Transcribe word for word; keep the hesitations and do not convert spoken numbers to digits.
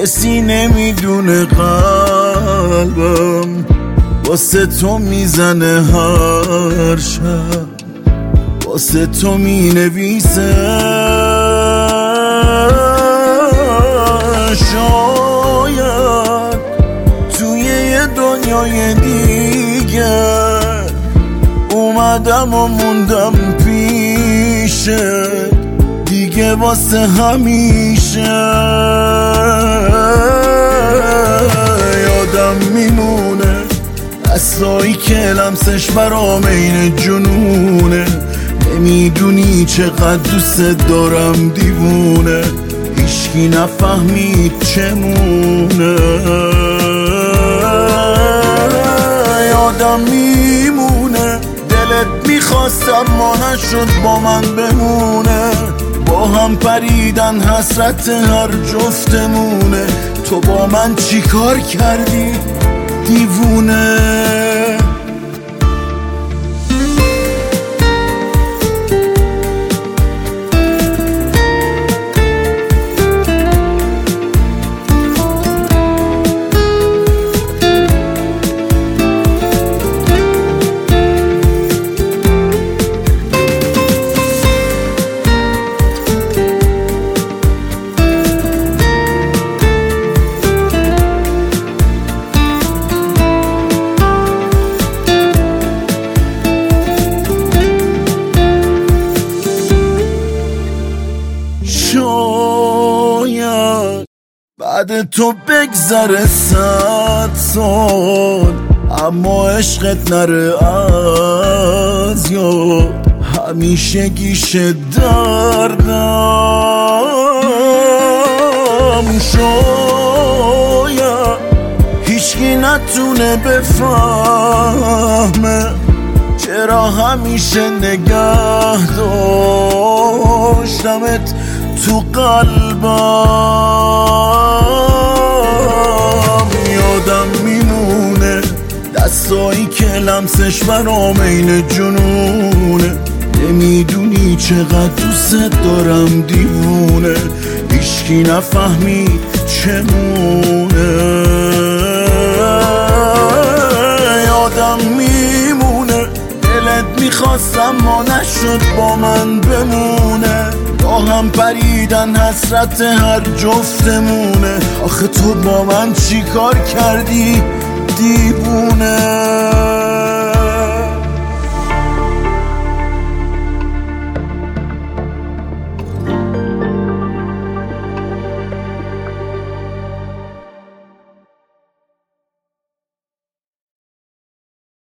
کسی نمیدونه قلبم واسه تو میزنه هر شب، واسه تو مینویسه. شاید توی یه دنیای دیگر اومدم و موندم پیشه دیگه واسه همیشه. یادم میمونه دستایی که لمسش برام این جنونه. نمیدونی چقدر دوست دارم دیوونه، هیچکی نفهمید چمونه. یادم میمونه دلت میخواست اما نشد با من بمونه. با هم پریدن حسرت هر جفتمونه. تو با من چی کار کردی دیوونه؟ شاید بعد تو بگذره صد سال اما عشقت نره از یاد. همیشه گیشه دردم شاید هیچکی نتونه بفهمه چرا همیشه نگه داشتمت تو قلبم. یادم میمونه دستایی که لمسش برام این جنونه. نمیدونی چقدر دوست دارم دیوونه، هیچکی نفهمید چمونه. یادم میمونه دلت میخواست اما نشد با من بمونه. با هم پریدن حسرت هر جفتمونه. آخه تو با من چی کار کردی دیوونه؟